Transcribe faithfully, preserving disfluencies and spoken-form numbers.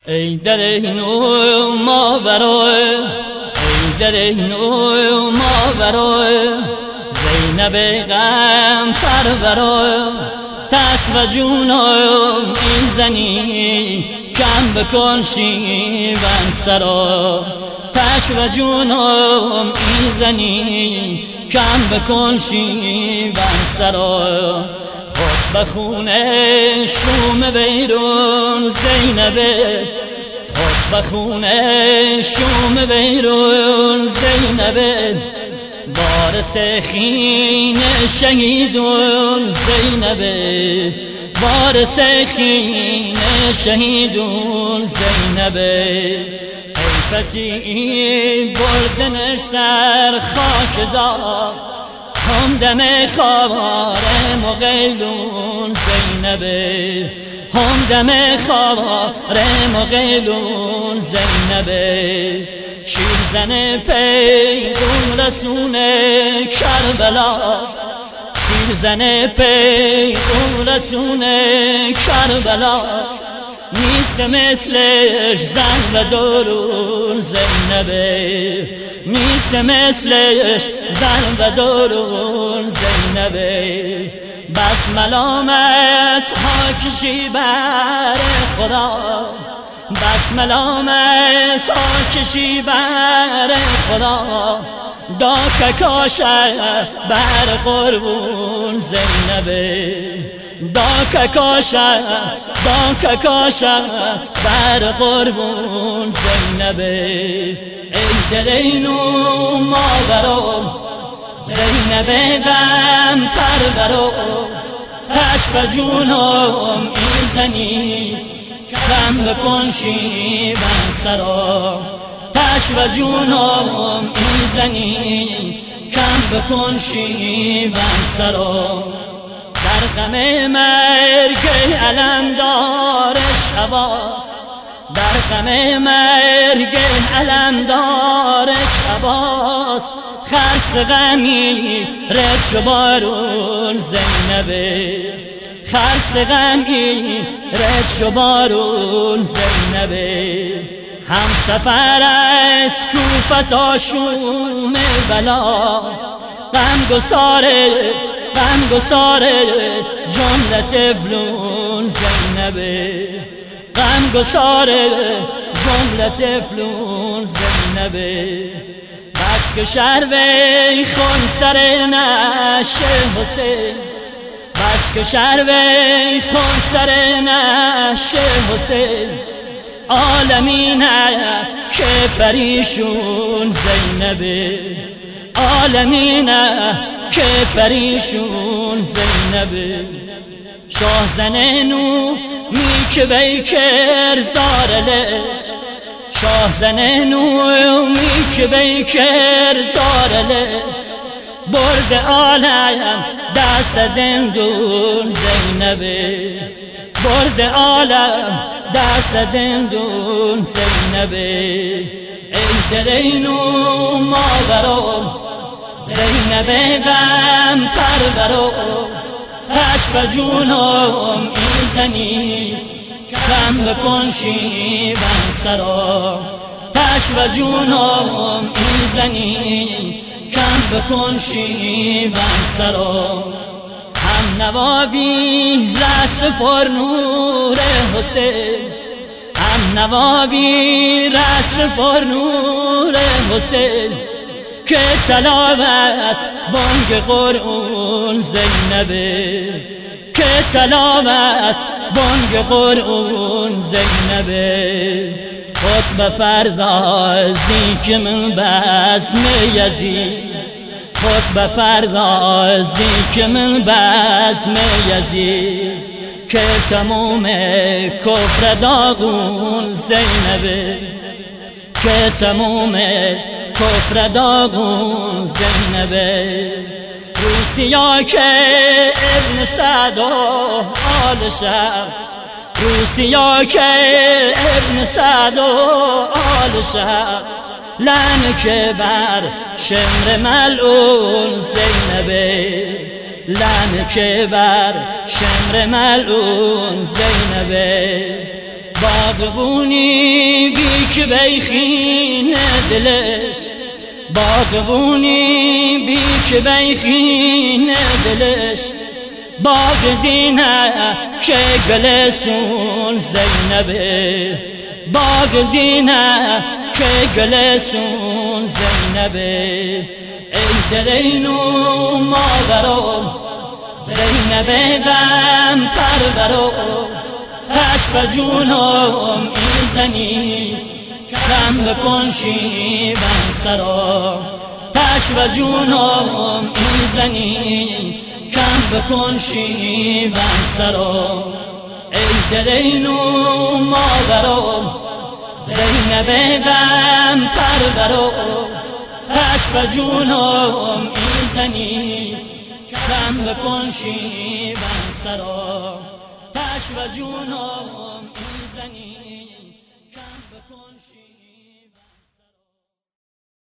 ای در این او ما برای ای در این او ما برای زینب غم پرورای تش و جونم میزنی کم بکن شیون سرا تش و جونم میزنی کم بکن شیون سرا خود بخونه شوم بیرون زینبه خود بخونه شوم بیرون زینبه وارث خین شهیدون زینبه وارث خین شهیدون زینبه حیفتی بردن سر خاک دار هم دم خوار مغیلون زینبه هم دم خوار مغیلون زینبه شیرزن پیغون رسول کربلا شیرزن پیغون رسول کربلا نیست مثلش زن و درون زینبه نیست مثلش زن و درون زینبه بس ملامت ها کشی بر خدا بس ملامت ها کشی بر خدا دا که کاشه بر قربون زینبه دا که کاشه دا که کاشه بر قربون زینبه ای دل اینو ما برو زینب غم پرورو تش و جونم میزنی کم بکن شیون سرا تش و جونم میزنی کم بکن شیون سرا در غم مرگ علمدار شباست در غم مرگ علمدار شباست خرس غمی رد شو بارون زینبه خرس غمی رد شو بارون زینبه هم سفر از کوفه تا شوم بلا غم گساره غم گساره جمله طفلون زینبه غم گساره جمله طفلون زینبه بس که شروی خون سر نشه حسین بس که شروی خون سر نشه حسین عالمینه که پریشون زینبه عالمینه که پریشون زینبه شاه زنینو میکه بیکر دارلش شاه زنینو میکه بیکر دارلش برد عالم دست دندون زینبه برد عالم دست دندون زینبه ای دل اینو ما برو زینب غم پرورو تش و جونم میزنی کم بکن شیون سرا تش و جونم میزنی کم بکن شیون سرا هم نوابی رس پر نور حسین هم نوابی رس پر نور حسین که تلاوت بانگ قرآن زینبه که تلاوت بانگ قرآن زینبه خود بپردازی که من بزم یزید خود بپردازی که من بزم یزید که تموم کفر داغون زینبه که تموم کفر داغون زینبه روسیا که ابن سعد و آل شب روسیا که ابن سعد و آل شب لعنه که بر شمر ملعون زینبه لعنه که بر شمر ملعون زینبه باغبونی بی که بیخین دلش باغبونی بی که بیخین دلش باغ دینه که گلسون زینبه باغ دینه که گلسون زینبه ای درینو مادرم زینبه دم پرورم تشو جونم ایزنی کم بکن شیون سرا تشو جونم ایزنی کم بکن شیون سرا ای درینو مادرم زینبه دم پرورم تشو جونم ایزنی کم بکن شیون سرا تشو جونم ایزنی کم بکن شیون